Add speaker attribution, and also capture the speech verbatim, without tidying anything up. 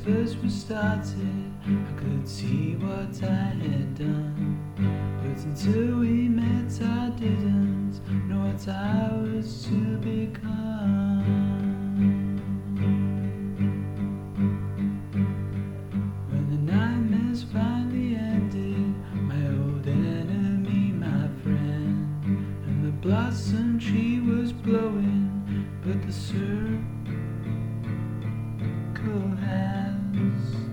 Speaker 1: first was started, I could see what I had done. But until we met, I didn't know what I was to become. When the nightmares finally ended, my old enemy, my friend, and the blossom tree was blowing, but the circle has